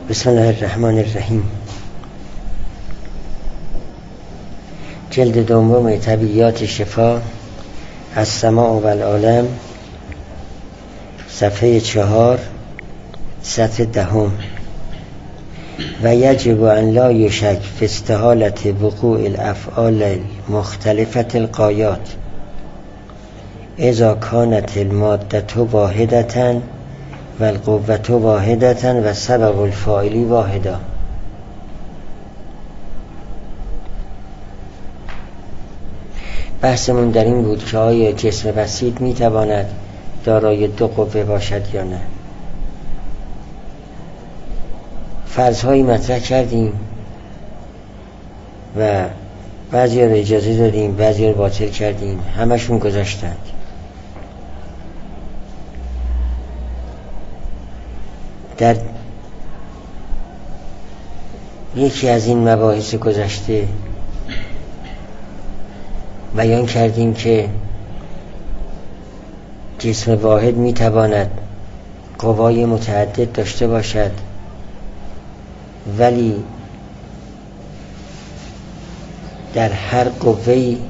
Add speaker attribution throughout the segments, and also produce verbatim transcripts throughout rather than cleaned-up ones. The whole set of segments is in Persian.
Speaker 1: بسم الله الرحمن الرحیم. جلد دوم طبیعیات شفا، السماع و العالم، صفحه چهار، سطر دهم. و یجب ان لا یشک فی استحالت وقوع الافعال المختلفة الغایات اذا کانت المادة واحدة و القوة واحدة و سبب الفاعل واحدا. بحثمون در این بود که آیا جسم بسیط میتواند دارای دو قوه باشد یا نه. فرض‌هایی مطرح کردیم و بعضی رو اجازه دادیم، بعضی رو باطل کردیم، همشون گذاشتند. در یکی از این مباحث گذشته بیان کردیم که جسم واحد میتواند قوای متعدد داشته باشد، ولی در هر قوه‌ای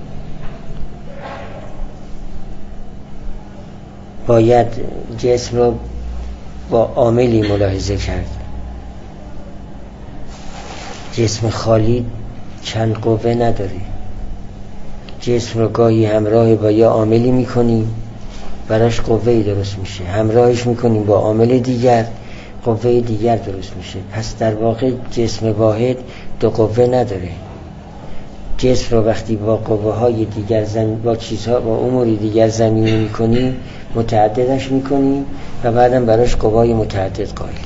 Speaker 1: باید جسم رو با عاملی ملاحظه کرد. جسم خالی چند قوه نداره. جسم رو گاهی همراه با یه عاملی میکنیم براش قوه‌ای درست میشه، همراهش میکنیم با عامل دیگر قوه دیگر درست میشه. پس در واقع جسم واحد دو قوه نداره. جسم رو وقتی با قوه های دیگر زمین با چیزها با امور دیگر زمینی میکنیم، متعددش میکنیم و بعدم براش قوای متعدد قائلیم.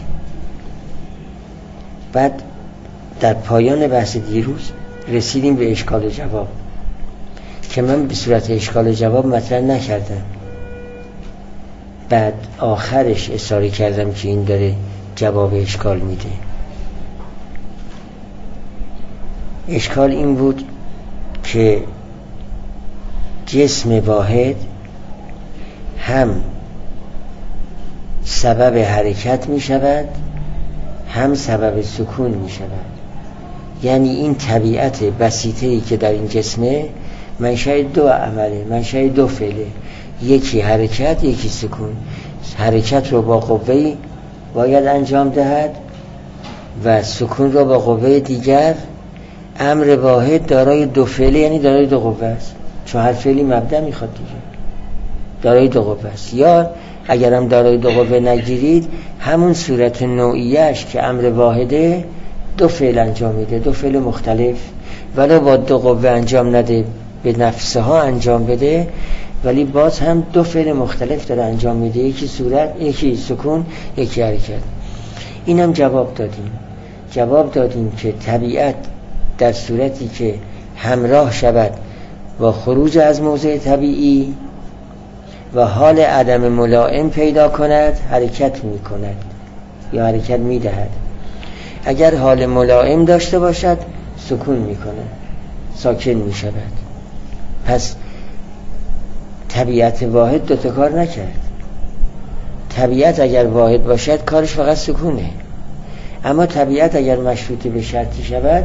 Speaker 1: بعد در پایان بحث دیروز رسیدیم به اشکال و جواب که من به صورت اشکال و جواب مطرح نکردم، بعد آخرش اشاره کردم که این داره جواب اشکال میده. اشکال این بود که جسم واحد هم سبب حرکت می شود هم سبب سکون می شود. یعنی این طبیعت بسیطه‌ای که در این جسمه منشأ دو عمله، منشأ دو فعله، یکی حرکت یکی سکون. حرکت رو با قوه‌ای باید انجام دهد و سکون رو با قوه دیگر. امر واحد دارای دو فعله یعنی دارای دو قوه است، چون هر فعلی مبدأ میخواد دیگه، دارای دو قوه است. یا اگرم دارای دو قوه نگیرید، همون صورت نوعیش که امر واحده دو فعل انجام میده، دو فعل مختلف، ولو با دو قوه انجام نده، به نفسها انجام بده، ولی باز هم دو فعل مختلف داره انجام میده، یکی صورت، یکی سکون، یکی حرکت. اینم جواب دادیم. جواب دادیم که طبیعت در صورتی که همراه شود با خروج از موضع طبیعی و حال عدم ملائم پیدا کند، حرکت می کند یا حرکت می دهد. اگر حال ملائم داشته باشد سکون می کند، ساکن می شود. پس طبیعت واحد دوتا کار نکرد. طبیعت اگر واحد باشد کارش فقط سکونه، اما طبیعت اگر مشروط به شرطی شود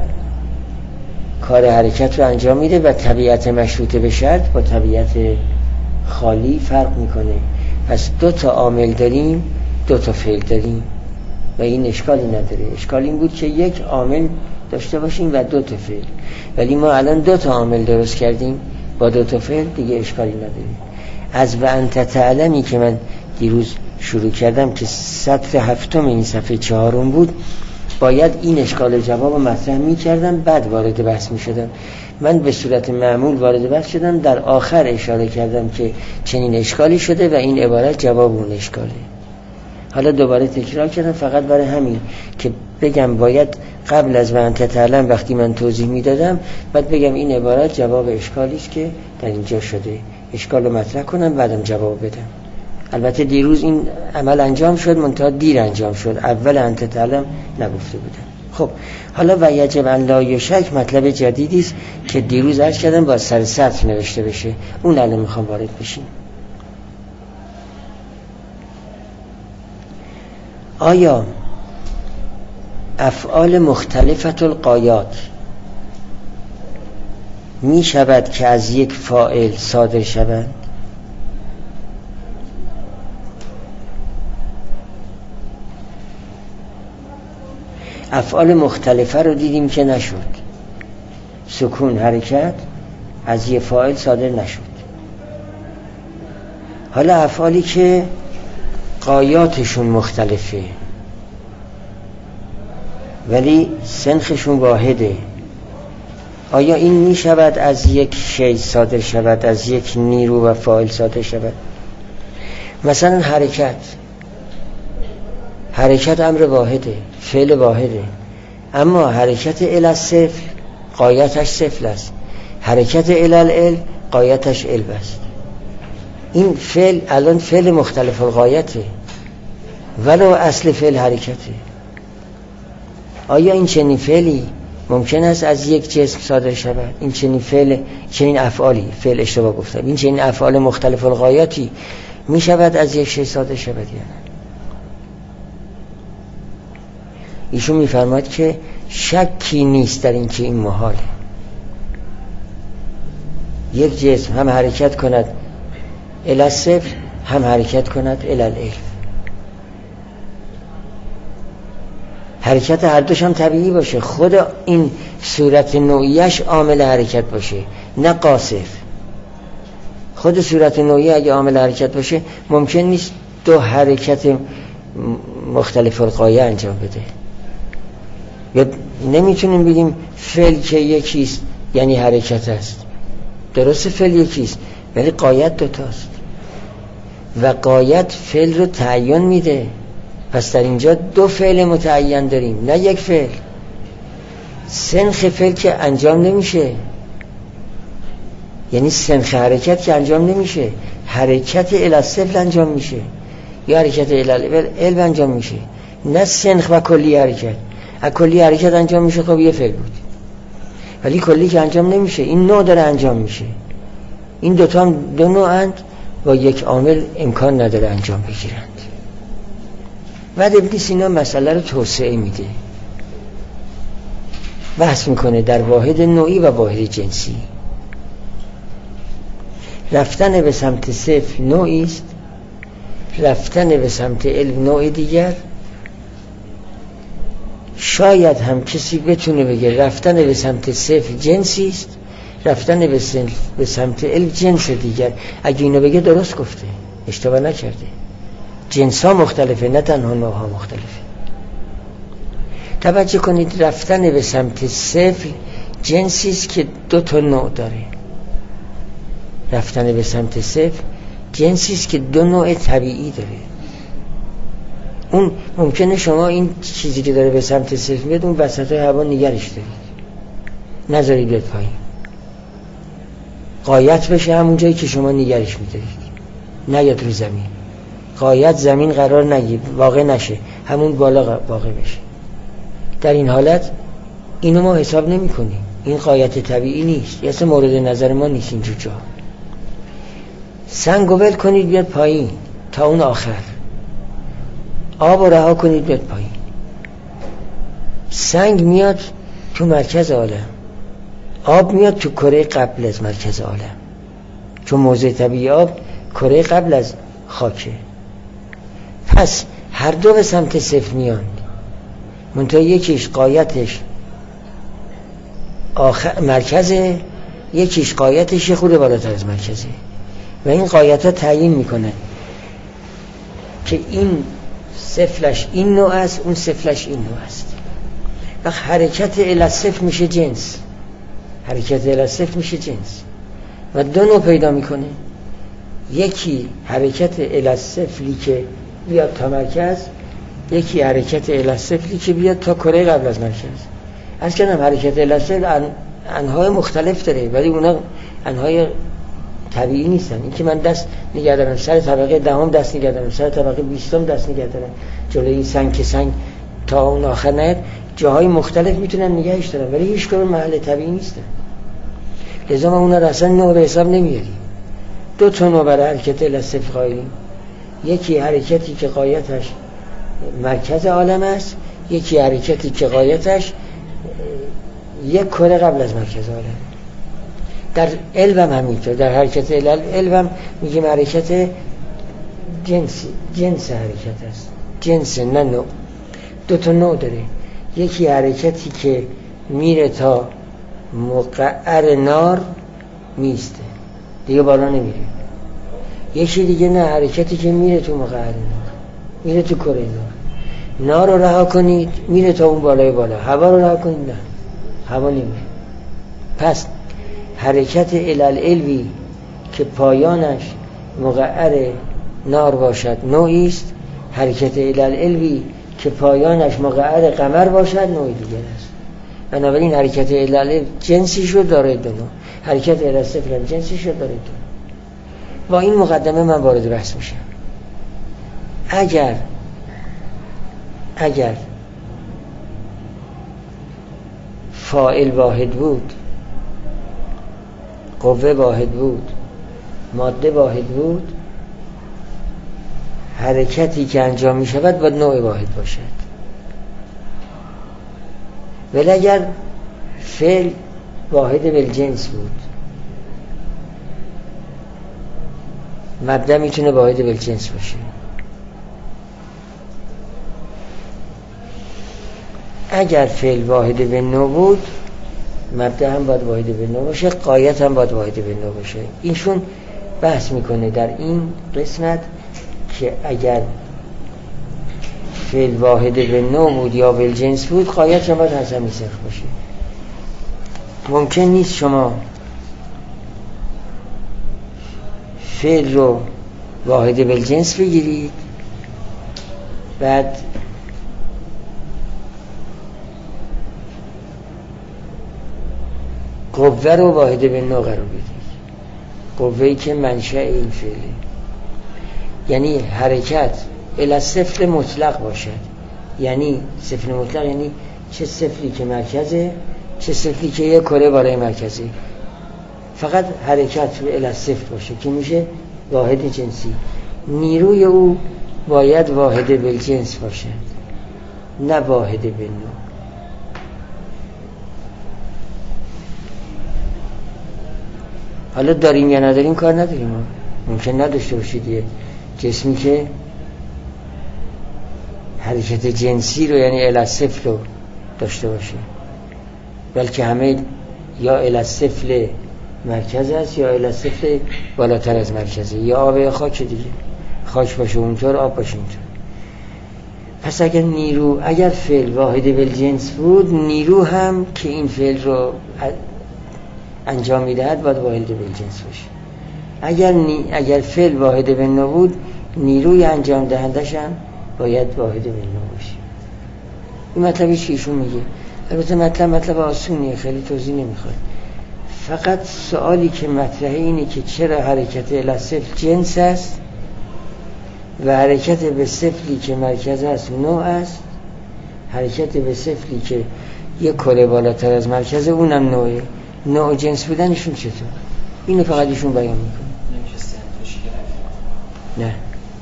Speaker 1: کار حرکت رو انجام میده و طبیعت مشروط به شرط با طبیعت خالی فرق میکنه. پس دو تا عامل داریم، دو تا فعل داریم و این اشکالی نداره. اشکال این بود که یک عامل داشته باشیم و دو تا فعل، ولی ما الان دو تا عامل درست کردیم با دو تا فعل، دیگه اشکالی نداره. از و انت تعلمی که من دیروز شروع کردم که سطر هفتم این صفحه چهارم بود، باید این اشکال جواب رو مطرح می کردم بعد وارد بحث می شدم. من به صورت معمول وارد بحث شدم، در آخر اشاره کردم که چنین اشکالی شده و این عبارت جواب اون اشکاله. حالا دوباره تکرار کردم فقط برای همین که بگم باید قبل از و انت تعلم وقتی من توضیح می دادم بعد بگم این عبارت جواب اشکالی است که در اینجا شده، اشکال رو مطرح کنم بعدم جواب بدم. البته دیروز این عمل انجام شد، منتها دیر انجام شد، اول انت تعلم نگفته بودم. خب حالا و یجب ان لا یشک مطلب جدیدی است که دیروز عرض کردم با سر سطر نوشته بشه، اون الان میخوام وارد بشیم. آیا افعال مختلفت الغایات می شود که از یک فاعل صادر شوند؟ افعال مختلفه رو دیدیم که نشد، سکون حرکت از یک فاعل صادر نشد. حالا افعالی که غایاتشون مختلفه ولی سنخشون واحده، آیا این می شود از یک شی صادر شود، از یک نیرو و فاعل صادر شود؟ مثلا حرکت حرکت امر واحده، فعل واحده، اما حرکت الی الصفر غایتش صفر است، حرکت الی العلم غایتش علم است. این فعل الان فعل مختلف الغایته ولو اصل فعل حرکته. آیا این چنین فعلی ممکن است از یک جسم صادر شود؟ این چنین فعل، چنین افعالی، فعل اشتباه گفتم، این چنین افعال مختلف الغایاتی می شود از یک شی صادر شود یا نه؟ ایشون میفرماید که شکی نیست در این که این محاله. یک جسم هم حرکت کند الی الصفر هم حرکت کند الی العلم. حرکت هر دوش هم طبیعی باشه، خود این صورت نوعیش عامل حرکت باشه نه قاصر. خود صورت نوعی اگه عامل حرکت باشه ممکن نیست دو حرکت مختلف الغایه انجام بده. یا نمیتونیم بگیم فعل که یکیست یعنی حرکت است. درست فعل یکیست ولی غایت دوتاست و غایت فعل رو تعیین میده. پس در اینجا دو فعل متعین داریم نه یک فعل. سنخ فعل که انجام نمیشه، یعنی سنخ حرکت که انجام نمیشه، حرکت الی الصفر انجام میشه یا حرکت الی العلم انجام میشه، نه سنخ و کلی حرکت. از کلی حرکت انجام میشه خب یه فعل بود، ولی کلی که انجام نمیشه، این نوع داره انجام میشه. این دوتا هم دو نوعند با یک عامل امکان نداره انجام بگیرند. بعد ابن سینا مسئله رو توسعه میده، بحث میکنه در واحد نوعی و واحد جنسی. رفتن به سمت صفر نوعی است، رفتن به سمت علم نوع دیگر. شاید هم کسی بتونه بگه رفتن به سمت صفر جنسی است، رفتن به, به سمت علم جنس دیگر. اگه اینو بگه درست گفته، اشتباه نکرده. جنس ها مختلفه نه تنها نوع ها مختلفه. توجه کنید رفتن به سمت صفر جنسی است که دو تا نوع داره. رفتن به سمت صفر جنسی است که دو نوع طبیعی داره. اون ممکنه شما این چیزی که داره به سمت صفر میاد اون وسط هوا نگرش دارید، نذاری بیاد پایین، غایت بشه همون جایی که شما نگرش میدارید، نیاد رو زمین. غایت زمین قرار نگیره، واقع نشه، همون بالا واقع بشه. در این حالت اینو ما حساب نمی کنیم، این غایت طبیعی نیست، یه اصلا مورد نظر ما نیست. اینجور جا سنگو ول کنید بیاد پایین تا اون آخر، آب رو رها کنید بیاد پایین. سنگ میاد تو مرکز عالم، آب میاد تو کره قبل از مرکز عالم، چون موضع طبیعی آب کره قبل از خاکه. پس هر دو به سمت صفر میان، منتها یکیش قایتش آخر مرکزه، یکیش قایتش یه خود بالاتر از مرکزه و این قایت ها تعیین میکنه که این صفرش این نوع است، اون صفرش این نوع است. و حرکت الی الصفر میشه جنس، حرکت الی الصفر میشه جنس و دو نوع پیدا میکنه. یکی حرکت الی الصفری که بیاد تا مرکز، یکی حرکت الی الصفری که بیاد تا کره قبل از مرکز. از کنم حرکت الی الصفر انواع مختلف داره ولی اونا انواع طبیعی نیستن. این که من دست نگه دارم سر طبقه دهم، دست نگه دارم سر طبقه بیستم، دست نگه دارم جلوی این سنگ که سنگ تا اون آخر نیاد، جاهای مختلف میتونن نگهش دارن ولی هیچ کدوم محل طبیعی نیستن. لذا ما اونا رو اصلا نوع به حساب نمیاریم. دو تا نوع برای حرکت الی الصفر قائلیم، یکی حرکتی که غایتش مرکز عالم است، یکی حرکتی که غایتش یک کره قبل از مرکز عالم. در علم هم همینطور، در حرکت علم هم میگیم حرکت جنسی، جنس حرکت است، جنس نه نوع. دو تا نوع داره، یکی حرکتی که میره تا مقعر نار میسته دیگه بالا نمیره، یکی دیگه نه، حرکتی که میره تو مقعر نار، میره تو کره نار. نار رو رها کنید میره تا اون بالای بالا، هوا رو رها کنید نه، هوا نمیره. پس حرکت علالعلوی که پایانش مقعر نار باشد نوعی است، حرکت علالعلوی که پایانش مقعر قمر باشد نوعی دیگر است. بنابراین حرکت علالعلو جنسی شد داره دو نوع، حرکت علالصفر هم جنسی شد داره دو نوع. با این مقدمه من وارد بحث میشم. اگر اگر فاعل واحد بود، قوه واحد بود، ماده واحد بود، حرکتی که انجام می شود باید نوع واحد باشد. ولی اگر فعل واحد بالجنس بود، مبدأ میتونه واحد بالجنس باشه. اگر فعل واحد بالنوع بود، مبدأ هم باید واحد بالنوع باشه، غایت هم باید واحد بالنوع باشه. ایشون بحث میکنه در این قسمت که اگر فعل واحد بالنوع بود یا بالجنس بود، غایت هم باید حسمی صرف باشه. ممکن نیست شما فعل رو واحد بالجنس بگیرید بعد قوه رو واحد بالنوع قرار بدید، قوه‌ای که منشأ این فعله. یعنی حرکت الی صفر مطلق باشد. یعنی صفر مطلق یعنی چه صفری که مرکزه، چه صفری که یک کره بالای مرکزه. فقط حرکت رو الی صفر باشه که میشه واحد جنسی. نیروی او باید واحد بالجنس باشد، نه واحد بالنوع. حالا داریم یا نداریم کار نداریم، ممکن نداشته باشید یه جسمی که حرکت جنسی رو یعنی الی صفر رو داشته باشه، بلکه همه یا الی صفر مرکز است یا الی صفر بالاتر از مرکزه، یا آب یا خاک دیگه، خاک باشه اونطور، آب باشه اونطور. پس اگر نیرو، اگر فعل واحد بالجنس بود، نیرو هم که این فعل رو انجام میدهد باید واحد بالجنس باشه. اگر نی... اگر فعل واحد بالنوع بود، نیروی انجام دهندش هم باید واحد بالنوع باشه. این مطلبی که ایشون میگه، البته مطلب مطلب آسونیه، خیلی توضیح نمیخواد. فقط سوالی که مطرحه اینه که چرا حرکت الی صفر جنس است و حرکت به صفری که مرکز است نوع است، حرکت به صفری که یک کره بالاتر از مرکز اونم نوعه. نوع جنس بودنشون چطور؟ اینو فقط ایشون بیان میکنه.
Speaker 2: نمیشه سنتوش گرفت؟
Speaker 1: نه،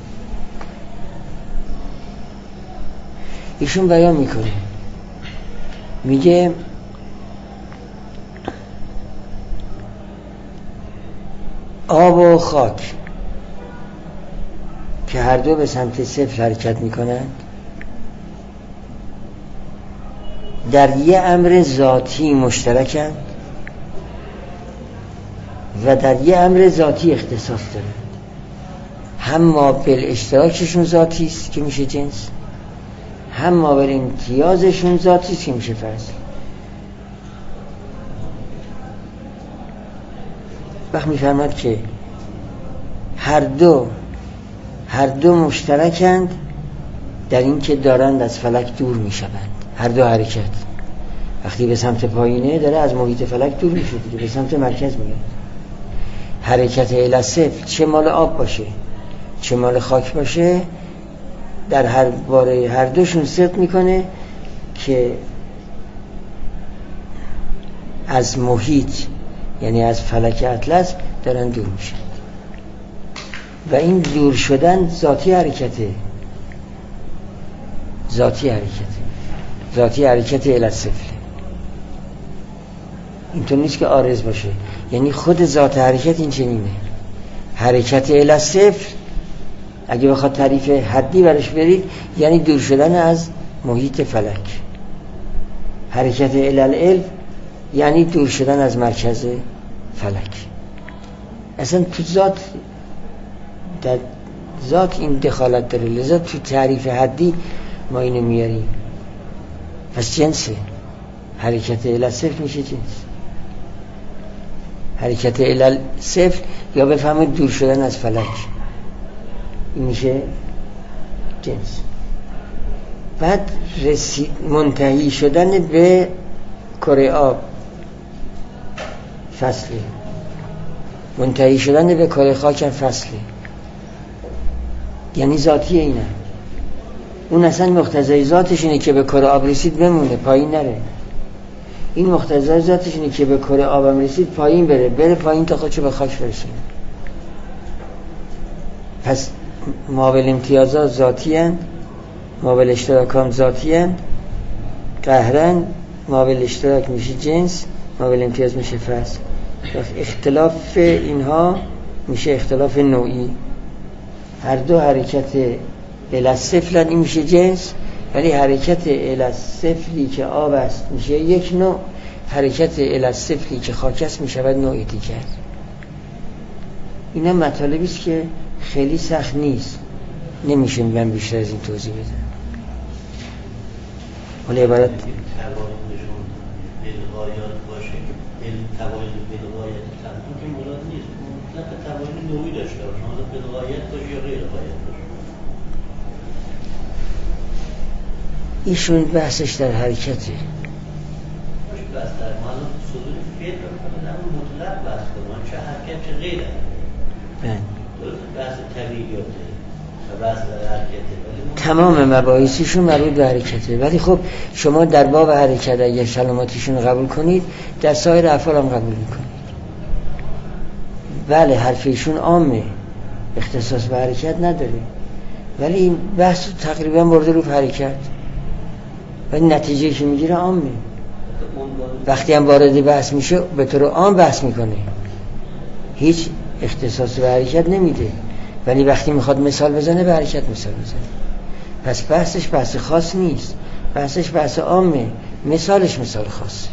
Speaker 1: ایشون بیان میکنه، میگه آب و خاک که هر دو به سمت صفر حرکت میکنند، در یه امر ذاتی مشترکند و در یه امر ذاتی اختصاص دارند. هم ما بالاشتراکشون ذاتی است که میشه جنس، هم ما بر امتیازشون ذاتی است که میشه فصل. وقت میفرماد که هر دو هر دو مشترکند در این که دارند از فلک دور میشوند. هر دو حرکت وقتی به سمت پایینه داره از محیط فلک دور میشه دیگه، به سمت مرکز میاد. حرکت الی صفر چه مال آب باشه چه مال خاک باشه، در هر باره هر دوشون صدق میکنه که از محیط یعنی از فلک اطلس دارن دور میشن و این دور شدن ذاتی حرکته، ذاتی حرکته. ذاتی حرکت الی الصفر. اینطور نیست که عارض باشه، یعنی خود ذات حرکت این چنینه. حرکت الی الصفر اگه بخواد تعریف حدی برش برید یعنی دور شدن از محیط فلک. حرکت الی الالف یعنی دور شدن از مرکز فلک. اصلا تو ذات، در ذات این دخالت داره، لذا تو تعریف حدی ما اینو میاریم. پس جنسه، حرکت الی الصفر میشه جنس. حرکت الی الصفر یا بفهمید دور شدن از فلک، این میشه جنس. بعد رسید منتهی شدن به کره آب فصله، منتهی شدن به کره خاک فصله، یعنی ذاتی اینه. اون اصلا مقتضای ذاتش اینه که به کره آب رسید بمونه، پایین نره. این مقتضای ذاتش اینه که به کره آبم رسید پایین بره، بره پایین تا خودشو به خاک برسونه. پس مابل امتیازات ذاتی هن، مابل اشتراکام ذاتی هن، قهرن مابل اشتراک میشه جنس، مابل امتیاز میشه فصل. اختلاف اینها میشه اختلاف نوعی. هر دو حرکت الی الصفر این میشه جنس، ولی حرکت الی الصفری که آب است میشه یک نوع، حرکت الی الصفری که خاک است میشود نوع دیگر. اینا مطالبی است که خیلی سخت نیست، نمیشه من بیشتر از این توضیح بدم. حالا عبارت ایشون بحثش در حرکته.
Speaker 3: بحث در معلوم صدور فعل رو مطلق بحث کنم، چه حرکت چه غیره.
Speaker 1: بله.
Speaker 3: بحث طبیعیاته و بحث در حرکته.
Speaker 1: تمام مباحثشون مربوط به حرکته، ولی خب شما در باب حرکت اگر کلماتشون قبول کنید در سایر افعال هم قبول میکنید. بله حرفشون عامه، اختصاص به حرکت نداره، ولی این بحث تقریبا برده رو حرکت و نتیجه که میگیره عامه. وقتی هم وارد بحث میشه به طور عام بحث میکنه، هیچ اختصاص به حرکت نمیده، ولی وقتی میخواد مثال بزنه به حرکت مثال بزنه. پس بحثش بحث خاص نیست، بحثش بحث عامه، مثالش مثال خاص.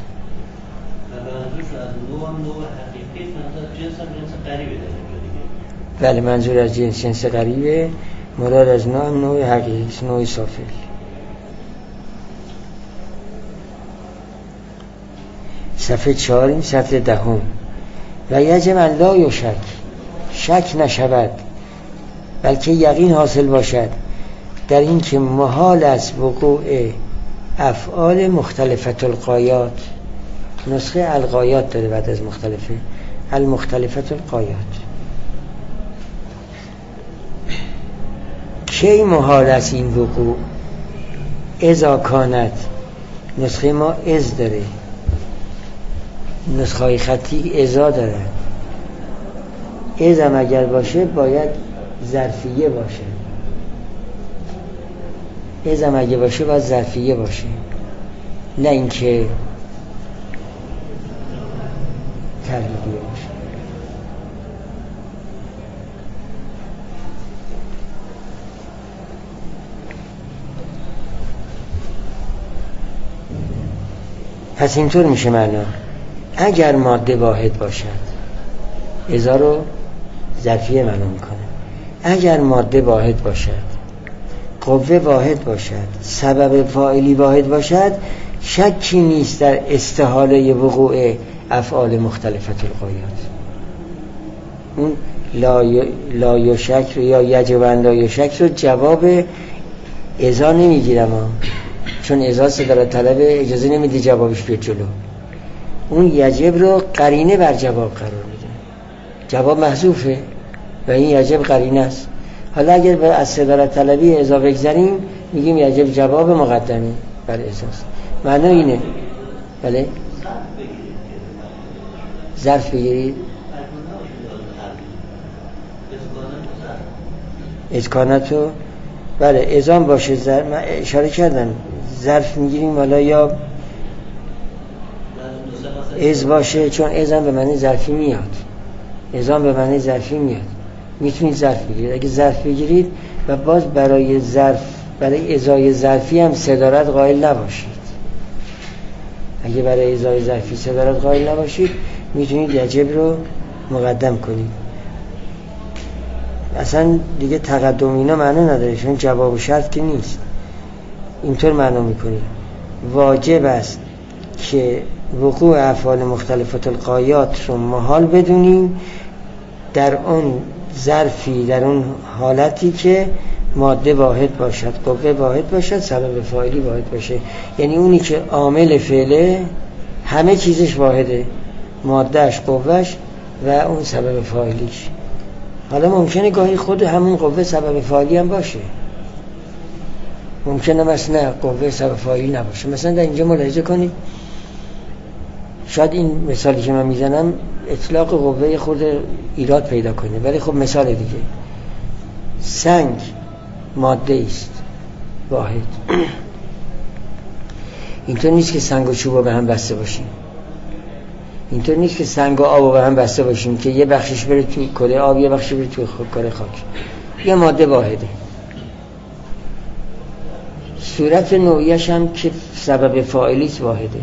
Speaker 1: بله منظور از جنس جنس غریبه، مراد از نوع نوع حقیقی، نوع سافل. صفحه چهار این سطر دهم. و یجب ان لا یشک، شک نشود بلکه یقین حاصل باشد در این که محال است وقوع افعال مختلفت الغایات. نسخه الغایات داره بعد از مختلفه، المختلفت الغایات. کی محال است این وقوع؟ اذا کانت، نسخه ما از داره، نسخه های خطی ازا داره. ازم اگر باشه باید ظرفیه باشه، ازم اگه باشه باید ظرفیه باشه، نه اینکه ترهیبیه باشه. پس اینطور میشه معنا اگر ماده واحد باشد، ازا رو ظرفیه معنا میکنه. اگر ماده واحد باشد، قوه واحد باشد، سبب فاعلی واحد باشد، شکی نیست در استحاله وقوع افعال مختلفت الغایات. اون لا یشک رو یا یجب ان لا یشک رو جواب ازا نمیگیرم، چون ازا صدارت طلب اجازه نمیده جوابش بیاد جلو. اون یجب رو قرینه بر جواب قرار میده، جواب محذوفه و این یجب قرینه است. حالا اگر به از صدارت طلبی ازا بگذاریم میگیم یجب جواب مقدمی بر ازاست. معنی اینه. بله ظرف بگیرید، ازکانتو بله ازام باشه ظرف. من اشاره کردم ظرف میگیریم حالا یا از باشه، چون از هم به معنی ظرفی میاد، از هم به معنی ظرفی میاد، میتونید ظرف بگیرید. اگه ظرف بگیرید و باز برای ظرف، برای ازای ظرفی هم صدارت قائل نباشید، اگه برای ازای ظرفی صدارت قائل نباشید میتونید یجب رو مقدم کنید. اصلا دیگه تقدم اینا معنا نداره، چون جواب شرط که نیست. اینطور معنا میکنید واجب است که وقوع افعال مختلفات الغایات رو محال بدونیم در اون ظرفی، در اون حالتی که ماده واحد باشد، قوه واحد باشد، سبب فاعلی واحد باشه. یعنی اونی که عامل فعله همه چیزش واحده، مادهش، قوهش و اون سبب فاعلیش. حالا ممکنه گاهی خود همون قوه سبب فاعلی هم باشه، ممکنه مثلا قوه سبب فاعلی نباشه. مثلا در اینجا ملاحظه کنید، شاید این مثالی که من میزنم اطلاق قوه خود ایراد پیدا کنه، ولی خب مثال دیگه، سنگ ماده است واحد، اینطور نیست که سنگ و چوب به هم بسته باشیم، اینطور نیست که سنگ و آب به هم بسته باشیم که یه بخشش بره توی کره آب، یه بخشش بره توی کره خاک. یه ماده واحده. صورت نوعیش هم که سبب فاعلیش واحده،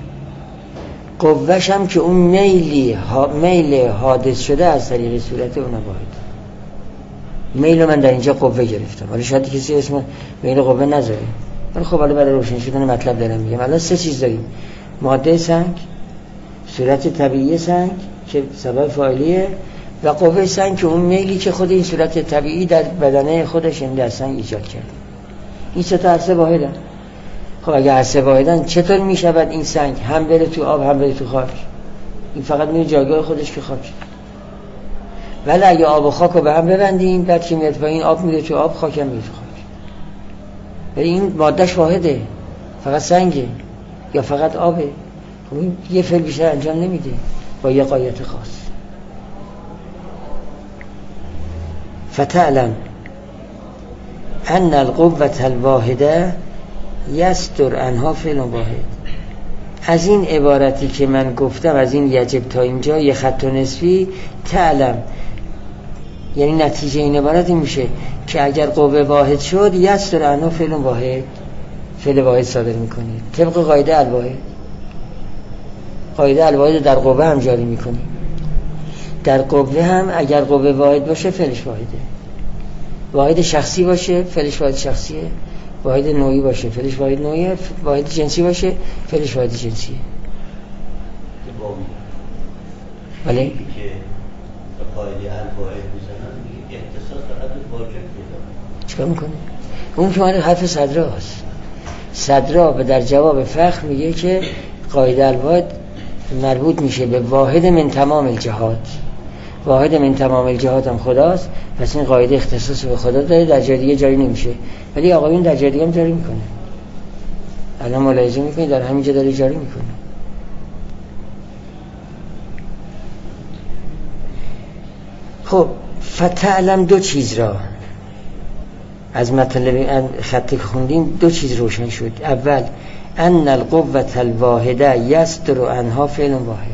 Speaker 1: قوهش هم که اون میلی ها میل حادث شده از طریق صورت اون واحد. میل من در اینجا قوه گرفتم، ولی شاید کسی اسم میل قوه نذاره، ولی خب حالا برای روشن شدن مطلب دارم میگم. الان سه چیز داریم: ماده سنگ، صورت طبیعی سنگ که سبب فاعلیه، و قوه سنگ که اون میلی که خود این صورت طبیعی در بدنه خودش این در سنگ ایجاد کرده. این سه تا هسته واحدن. خب اگه هسته واحدن چطور میشود این سنگ هم بره تو آب هم بره تو خاک؟ این فقط میره جایگاه خودش که خاک. ولی اگه آب و خاک رو به هم ببندیم، بعد که میاد پایین آب میره تو آب، خاک هم میره تو خاک. ولی این مادهش واحده، فقط سنگه یا فقط آبه. خب این یه فعل بیشتر انجام نمیده با یه غایت خاص. فتعلم ان القوة الواحده یستر عنها فعل واحد. از این عبارتی که من گفتم، از این یجب تا اینجا یه خط و نصفی، تعلم یعنی نتیجه این عبارت میشه که اگر قوه واحد شد یستر عنها فعل واحد، فعل واحد صادر میکنید طبق قاعده الواحد. قاعده الواحد در قوه هم جاری میکنید. در قوه هم اگر قوه واحد باشه فعلش واحده. واحد شخصی باشه فعلش واحد شخصیه، واحد نوعی باشه فعلش واحد نوعیه، واحد جنسی باشه فعلش واحد جنسیه. ولی
Speaker 3: که قاعده الواحد میزنن میگه اختصاص فقط واجب میده.
Speaker 1: چیکار میکنه؟ اون که معنی حرف صدراست. صدرا به در جواب فخر میگه که قاعده الواحد مربوط میشه به واحد من تمام الجهات. واحد من تمام الجهات هم خداست، پس این قاعده اختصاص به خدا داره، در جای دیگه جاری نمیشه. ولی آقایون در جای دیگه هم جاری میکنه. الان ملاحظه میکنید در همینجا داره جاری میکنه. خب فتعلم دو چیز را از مطلب خطی که خوندیم دو چیز روشن شد. اول ان القوة الواحده یستر عنها فعل واحد،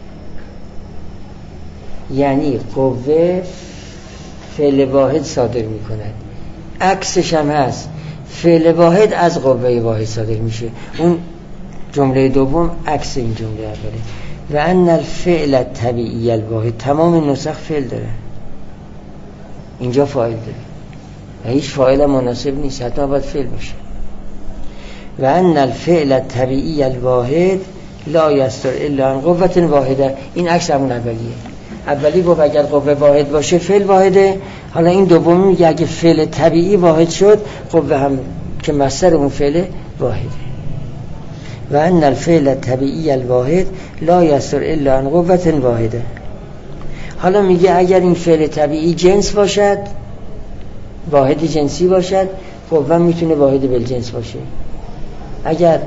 Speaker 1: یعنی قوه فعل واحد صادر می کند. عکسش هم هست، فعل واحد از قوه واحد صادر میشه. اون جمله دوم عکس این جمله اوله. و ان الفعل الطبیعی الواحد، تمام نسخ فعل داره، اینجا فاعل داره و هیچ فاعل مناسب نیست، حتما باید فعل باشه. و ان الفعل الطبیعی الواحد لا یستر الا عن قوة واحده. این عکس همون اولیه. اولی گفت اگر قوه واحد باشه فعل واحده، حالا این دومی میگه اگه فعل طبیعی واحد شد قوه هم که مصدر اون فعل واحده. و ان الفعل الطبیعی الواحد لا یستر الا عن قوة واحده. حالا میگه اگر این فعل طبیعی جنس باشد، واحد جنسی باشد، قوه میتونه واحد بالجنس باشه. اگر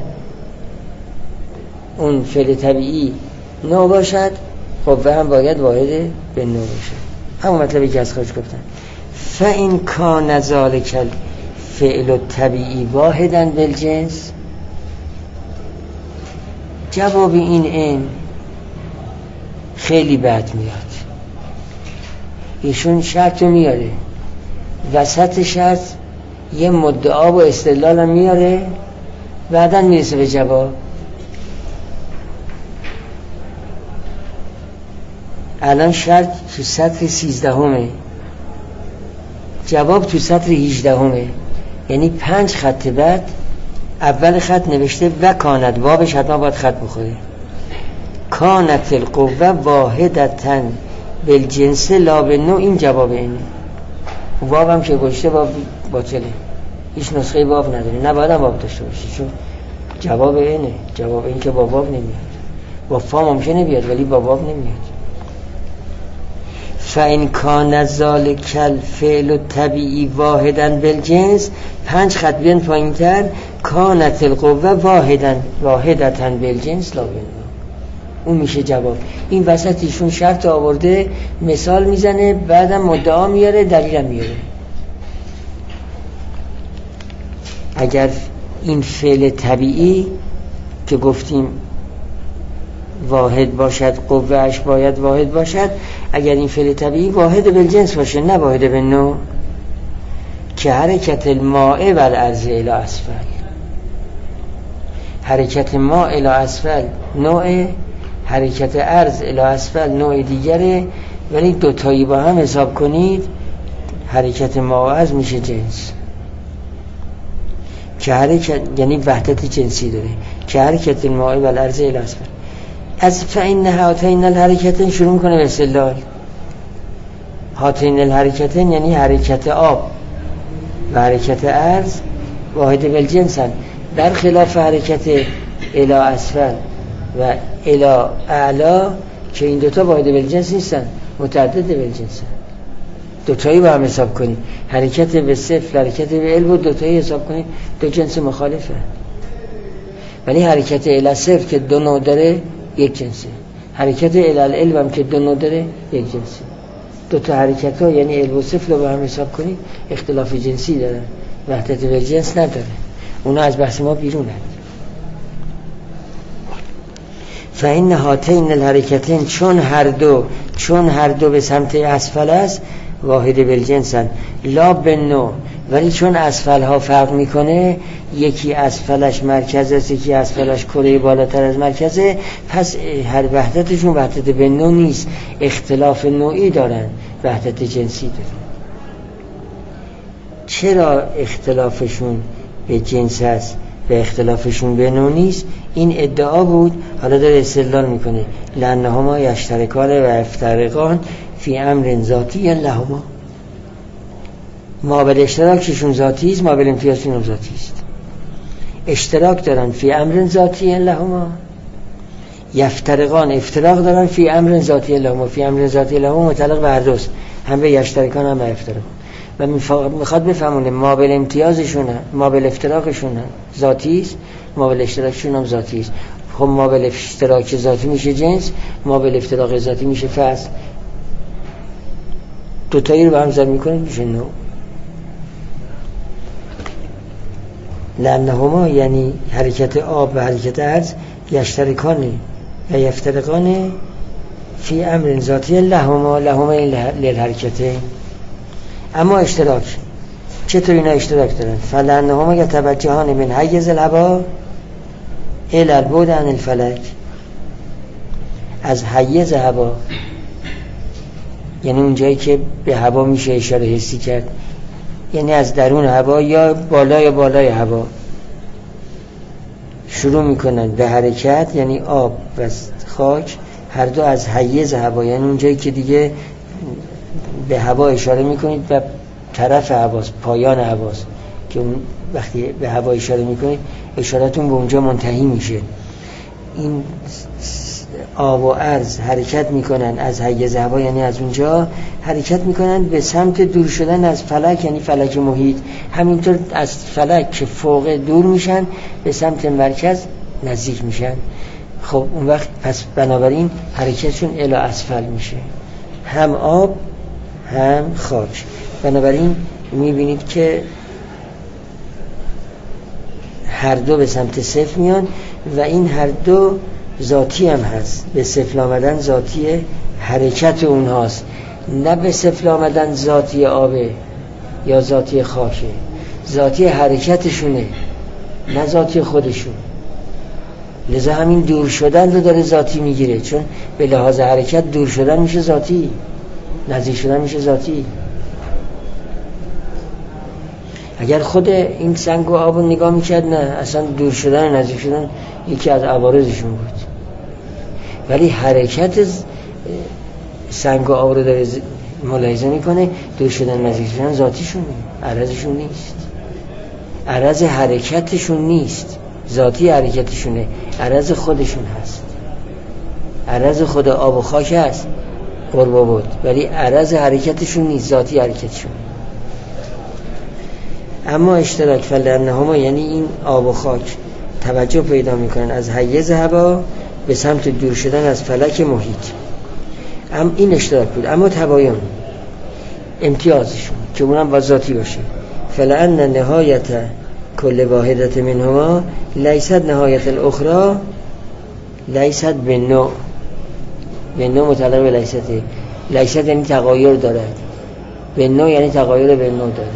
Speaker 1: اون فعل طبیعی نوع باشد، قوه هم باید واحد به نوع باشه. همون مطلبی که از خارج گفتن. فإن کان ذلک الفعل الطبیعی واحدا بالجنس، جواب این این خیلی بد میاد. ایشون شرط رو میاره، وسط شرط یه مدعا و استدلال هم میاره، بعدن میرسه به جواب. الان شرط تو سطر سیزدهمه، جواب تو سطر هیجدهمه، یعنی پنج خط بعد اول خط نوشته و کانت، وابش حتما باید خط بخوره. کانت القوه واحدتن بالجنس لا بالنوع، این جواب اینه. واب هم که گوشته واب باطله، هیچ نسخه واب نداره، نباید هم واب داشته باشه، چون جواب اینه. جواب این که با واب نمیاد، با فا ممکنه بیاد ولی با واب نمیاد. فَإِنْ كَانَ ذَلِكَ الْفِعْلُ الطَّبِیعی واحداً بالجنس، پنج خط بیان پایین تر، کانت القوه واحداً واحدتاً بالجنس لا بالنوع، اون میشه جواب. این وسط ایشون شرط آورده، مثال میزنه، بعدم مدعا میاره، دلیلم میاره. اگر این فعل طبیعی که گفتیم واحد باشد، قوهش باید واحد باشد، اگر این فعل طبیعی واحد بالجنس باشه نه واحد بالنوع، که حرکت الماء و الارض الی اسفل، حرکت ماء الی اسفل نوع، حرکت ارض الی اسفل نوع دیگره، ولی دوتایی با هم حساب کنید حرکت ماء و ارض میشه جنس، که حرکت یعنی وحدت جنسی داره، که حرکت الماء و الارض الی اسفل. از فإن هاتین الحرکتین شروع کنه به استدلال. هاتین الحرکتین یعنی حرکت آب و حرکت ارض واحد بالجنسن، در خلاف حرکت الی اسفل و الی اعلا که این دوتا واحد بالجنس نیستن، متعدد بالجنسن. دوتایی با هم حساب کنید، حرکت به صفر، حرکت به علم، دوتایی حساب کنید، دو جنس مخالفه. ولی حرکت الی صفر که دو نوع داره یک جنسه، حرکت الی العلم هم که دو نوع داره یک جنسه. دو تا حرکت ها یعنی علم و صفر رو با هم حساب کنید اختلاف جنسی دارن، وحدت به جنس نداره، اونا از بحث ما بیرونن. فإن هاتین الحرکتین، چون هر دو چون هر دو به سمت اسفل است، واحد بالجنسن لا بالنوع، ولی چون اسفل ها فرق میکنه، یکی اسفلش مرکز است، یکی اسفلش کره بالاتر از مرکزه، پس هر وحدتشون وحدت بالنوع نیست، اختلاف نوعی دارن، وحدت جنسی دارن. چرا اختلافشون به جنس است و اختلافشون به نوع نیست؟ این ادعا بود، حالا داره استدلال میکنه. لأنهما یشترکان و یفترقان فی امر ذاتی لهما، مابل اشتراکشون ذاتی است، مابل امتیازشون ذاتی است. اشتراک دارن فی امر ذاتی لهما، یفترقان افتراق دارن فی امر ذاتی لهما. فی امر ذاتی لهما متعلق به هر دوست، هم به یشترکان هم به افتراق. و میخواد بفهمونه مابل امتیازشون هم مابل افتراقشون هم ذاتی است، مابل اشتراکشون هم ذاتی است. خب مابل اشتراک ذاتی میشه جنس، مابل افتراق ذاتی میشه فصل، دوتایی رو با هم ضرب میکنید میشه نوع. لأنهما یعنی حرکت آب و حرکت ارض یشترکان و یفترقان فی امر ذاتی لهما، لهما این للحرکته. اما اشتراک چطور اینا اشتراک دارن؟ فلأنهما یتوجهان من حیز الهوا الی البعد عن الفلک، از حیز هوا یعنی اون جایی که به هوا میشه اشاره حسی کرد، یعنی از درون هوا یا بالای بالای هوا شروع میکنن به حرکت، یعنی آب و خاک هر دو از حیز هوا، یعنی اون جایی که دیگه به هوا اشاره میکنید و طرف هواست، پایان هواست، که اون وقتی به هوا اشاره میکنید اشارتون به اونجا منتهی میشه. این آب و ارض حرکت میکنن از حیز هوا، یعنی از اونجا حرکت میکنن به سمت دور شدن از فلک، یعنی فلک محیط. همینطور از فلک که فوق دور میشن به سمت مرکز نزدیک میشن. خب اون وقت پس بنابراین حرکتشون الی اسفل میشه، هم آب هم خاک. بنابراین میبینید که هر دو به سمت صفر میان و این هر دو ذاتی هم هست، به صفر آمدن ذاتی حرکت اونهاست، نه به صفر آمدن ذاتی آبه یا ذاتی خاکه، ذاتی حرکتشونه نه ذاتی خودشون. لذا همین دور شدن رو داره ذاتی میگیره، چون به لحاظ حرکت دور شدن میشه ذاتی، نزدیک شدن میشه ذاتی. اگر خود این سنگ و آب رو نگاه میکرد نه، اصلا دور شدن و نزدیک شدن یکی از عوارضشون بود. ولی حرکت سنگ و آب رو داره ملاحظه میکنه، دور شدن نزدیک شدن ذاتیشونه، عرضشون نیست، عرض حرکتشون نیست، ذاتی حرکتشونه، عرض خودشون هست. عرض خود آب و خاک هست قرب و بود، ولی عرض حرکتشون نیست، ذاتی حرکتشون. اما اشتراک فلانهما یعنی این آب و خاک توجه پیدا میکنن از حیز هوا به سمت دور شدن از فلک محیط. ام این اشتراک بود، اما تباین امتیازشون که اونم با ذاتی باشه. فلان نهایت کل واحدت منهما لیست نهایت الاخرى لیست بالنوع. بالنوع متعلق به لیسته، لیست یعنی تغایر دارد، بالنوع یعنی تغایر بالنوع دارد.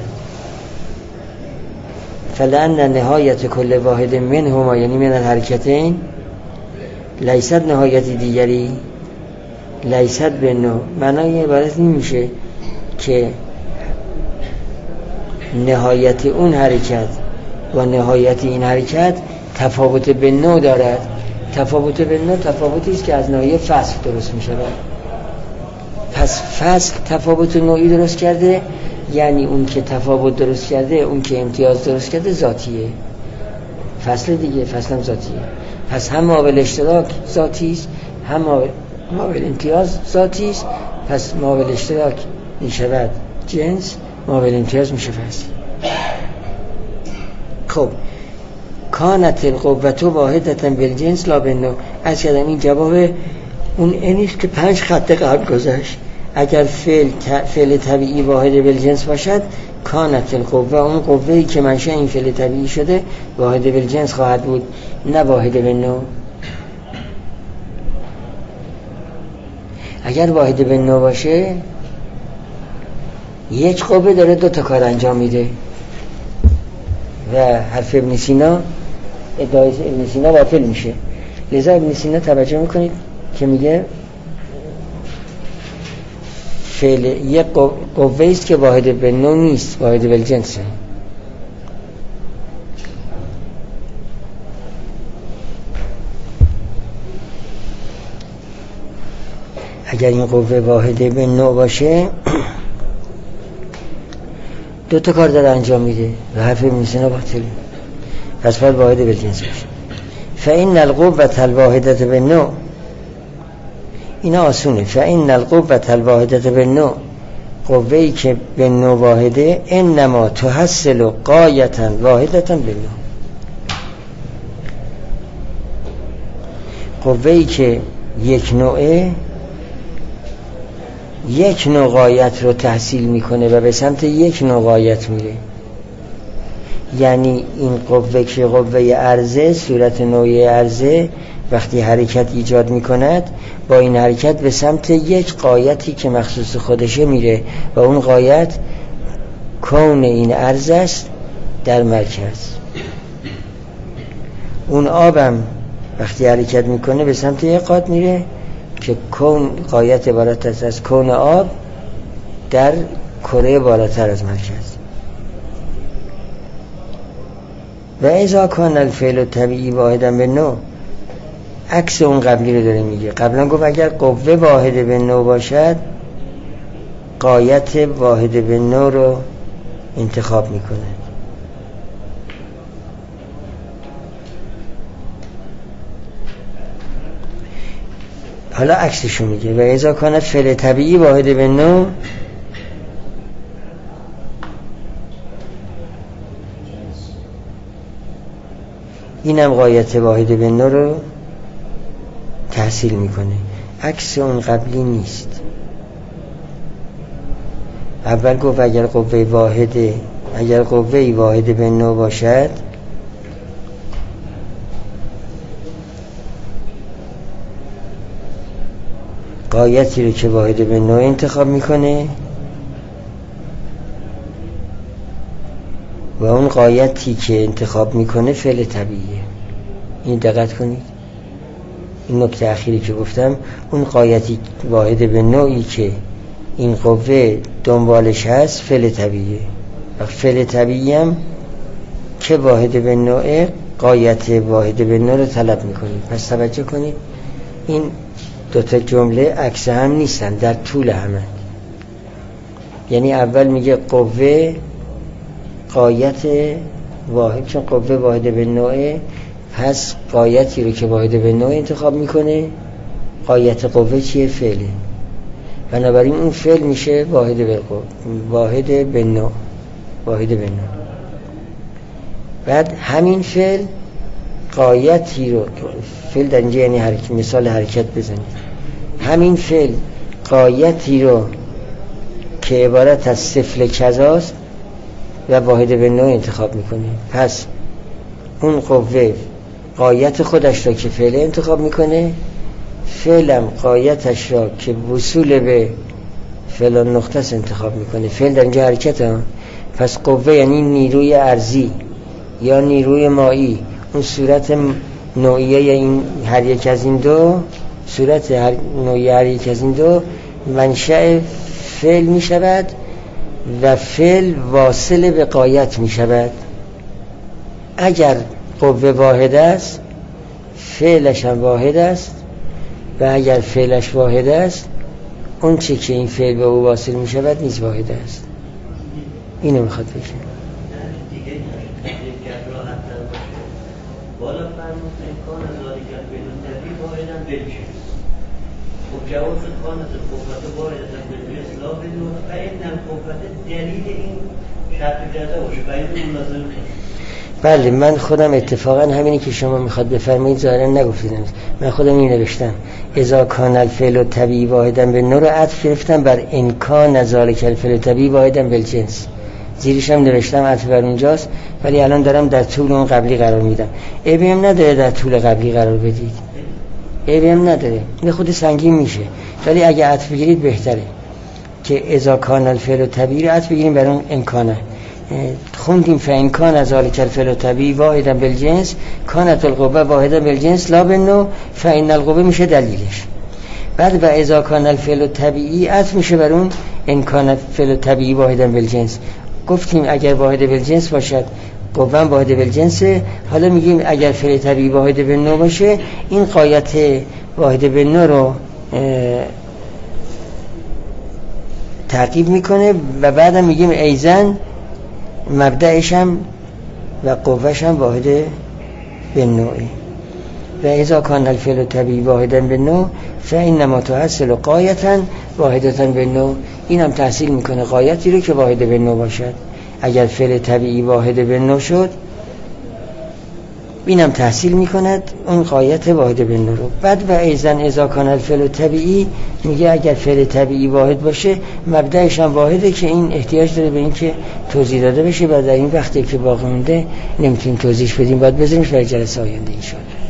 Speaker 1: فلان نهایت کل واحد منهما یعنی من الحرکتین لیست نهایت دیگری لیست بالنوع. معنای عبارت این میشه که نهایت اون حرکت و نهایت این حرکت تفاوت بالنوع دارد. تفاوت بالنوع تفاوتی است که از ناحیه فصل درست میشه. پس فصل تفاوت نوعی درست کرده، یعنی اون که تفاوت درست کرده، اون که امتیاز درست کرده ذاتیه. فصل دیگه، فصل هم ذاتیه. پس هم مابل اشتراک ذاتی است، هم مابل امتیاز ذاتی است. پس مابل اشتراک میشود جنس، مابل امتیاز میشه فصل. خب کانت القوة واحدة بالجنس لا بالنوع. از کردم این جواب اون اینیست که پنج خط قبل گذاشت. اگر فعل فعل طبیعی واحد بالجنس باشد، کانت القوة، اون قوه‌ای که منشأ این فعل طبیعی شده واحد بالجنس خواهد بود، نه واحد بالنوع. اگر واحد بالنوع باشه، یک قوه داره دو تا کار انجام میده و حرف ابن سینا، ادعای ابن سینا باطل میشه. لذا ابن سینا توجه میکنید که میگه فعل یک قوه است که واحد بالنوع نیست، واحد بالجنسه. اگر این قوه واحد بالنوع باشه دو تا کار داره انجام میده و حرف ابن سینا باطل، پس باید واحد بالجنس باشه. فإن القوة الواحدة بالنوع، اینا آسونه. فإن القوة الواحدة بالنوع، قوه‌ای که به نوع واحده، انما تحصل غایة واحدة بالنوع. قوه‌ای که یک نوعه، یک نوع غایت رو تحصیل میکنه و به سمت یک نوع غایت میره. یعنی این قوه که قوه عرضه، صورت نوعی عرضه، وقتی حرکت ایجاد میکند، با این حرکت به سمت یک غایتی که مخصوص خودشه میره و اون غایت کون این عرض است در مرکز. اون آبم وقتی حرکت میکنه به سمت یک قاط میره که کون غایت عبارت است از کون آب در کره بالاتر از مرکز. و اذا کان الفعل طبیعی واحدا بالنوع، عکس اون قبلی رو داره میگه. قبلا گفت اگر قوه واحد بالنوع باشد، غایت واحد بالنوع رو انتخاب میکنه. حالا عکسشو میگه. و اذا کانت فعل طبیعی واحد بالنوع، اینم غایت واحد بالنوع رو تحصیل میکنه. عکس اون قبلی نیست. اول گفت اگر قوه واحده اگر قوه واحد بالنوع باشد، غایتی رو که واحد به نوع انتخاب میکنه و اون غایتی که انتخاب میکنه فعل طبیعیه. این دقت کنید، این نکته اخیری که گفتم، اون غایتی واحد به نوعی که این قوه دنبالش هست فعل طبیعیه. و فعل طبیعی هم که واحد به نوع غایت واحد به نوع رو طلب میکنید. پس توجه کنید این دوتا جمله عکس هم نیستن، در طول همه. یعنی اول میگه قوه غایت واحد، چون قوه واحد به نوع، پس غایتی رو که واحد به نوع انتخاب میکنه، غایت قوه چیه؟ فعله. بنابراین اون فعل میشه واحد به قوه، واحد به نوع، واحد به نوع. بعد همین فعل غایتی رو، فعل در اینجا یعنی حرکت، مثال حرکت بزنید، همین فعل غایتی رو که عبارت از سفل کذاست و واحد به نوع انتخاب میکنه. پس اون قوه غایت خودش را که فعل انتخاب میکنه، فعلم غایتش را که وصول به فلان نقطه انتخاب میکنه. فعل در اینجا حرکت ها. پس قوه یعنی نیروی ارضی یا نیروی مایی، اون صورت نوعیه این هر یک از این دو، صورت هر نوعیه هر یک از این دو منشأ فعل می شود و فعل واصل به غایت می شود. اگر قوه واحد است فعلش هم واحد است، و اگر فعلش واحد است اون چی که این فعل به او واصل می شود نیز واحد است. اینو میخواد بشه.
Speaker 3: بالا فرمود امکان ذالکت بالطبیع واحداً بالجنس. خب جواب شد کانت القوة واحداً بالجنس لا بالنوع فإن القوة دلیل این شرط جزا باشه و این مناظره کنه.
Speaker 1: بله، من خودم اتفاقا همینی که شما میخواد بفرمایید ظاهرا نگفتیدم، من خودم این نوشتم اذا کان الفعل الطبیعی واحداً بالنوع رو عطف گرفتم بر امکان ذالک الفعل الطبیعی واحداً بالجنس. زیرش هم نوشتم عطف بر اونجاست، ولی الان دارم در طول اون قبلی قرار میدم. عیبی هم نداره در طول قبلی قرار بدید، عیبی هم نداره، این خود سنگین میشه، ولی اگه عطف بگیرید بهتره که اذا کان الفعل الطبیعی عطف بگیریم بر اون امکانه. خوندیم فإن کان ذالک الفعل الطبیعی واحداً بالجنس کانت القوة واحداً بالجنس لا بالنوع فإن القوة میشه دلیلش. بعد و اذا کان الفعل الطبیعی عطف میشه بر اون ان کان الفعل الطبیعی واحداً بالجنس. گفتیم اگر واحد بالجنس باشد قوه واحد بالجنسه. حالا میگیم اگر فعل طبیعی واحد بالنوع باشه این غایت واحد بالنوع رو تعقیب میکنه و بعدم میگیم ایزن مبدأش هم و قوهش هم واحد بالنوعه. و اذا کان الفعل طبیعی واحدا بالنوع فإنما تحصل غایة واحدة بالنوع. این هم تحصیل میکنه غایتی رو که واحد بالنوع باشد. اگر فعل طبیعی واحد بالنوع شد این هم تحصیل میکند اون غایت واحد بالنوع رو. بعد و ایزن اذا کان الفعل طبیعی میگه اگر فعل طبیعی واحد باشه مبدأش هم واحده، که این احتیاج داره به این که توضیح داده بشه و در این وقتی که باقی مونده نمیتونیم توضیحش بدیم، باید بذاریمش برای جلسه آینده ان شاء الله.